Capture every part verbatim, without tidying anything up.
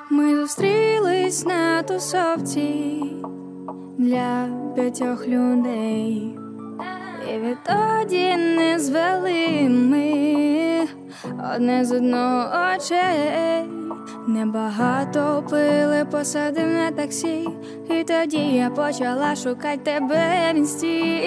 Ми зустрілись на тусовці для п'ятьох людей, і відтоді не звели ми одне з одного очей. Небагато пили, посадив на таксі, і тоді я почала шукати тебе в інсті.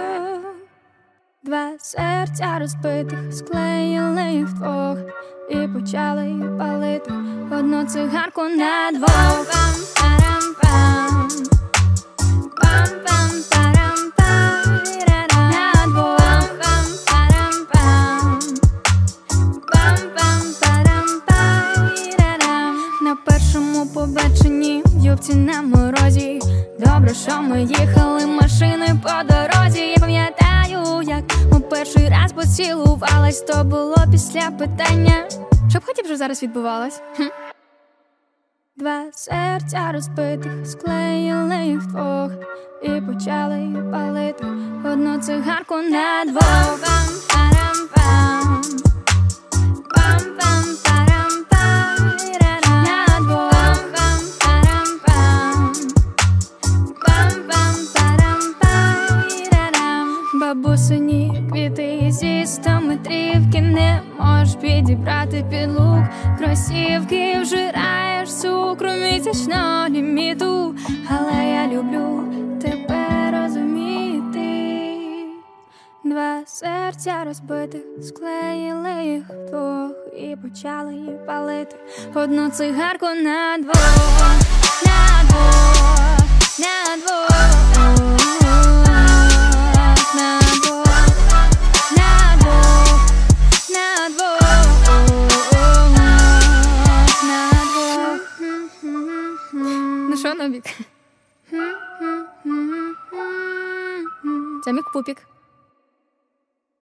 Два серця розбитих склеїли вдвох і почали палити одну цигарку на двох. Пам-парам-пам, пам-пам-парам-пам, на двох. Пам-парам-пам, пам-пам-парам-пам. На першому побаченні в юбці на морозі. Добре, що ми їхали машиною по дорозі. Я пам'ятаю, як ми перший раз поцілувалась. То було після питання, що б хотів, що зараз відбувалось? Хм. Два серця розбитих склеїли вдвох і почали палити одну цигарку на двох. Пам-парам-пам, пам-пам-парам-пам, на двох. Пам-парам-пам, пам-пам-парам-пам. Бабусині квіти зі стометрівки не можеш підібрати під лук. Кросівки вжираєш цукру місячного ліміту, але я люблю тебе розуміти. Два серця розбитих склеїли їх вдвох і почали палити одну цигарку на двох, на двох, на двох. Ну що, Нобік? Це мій пупік.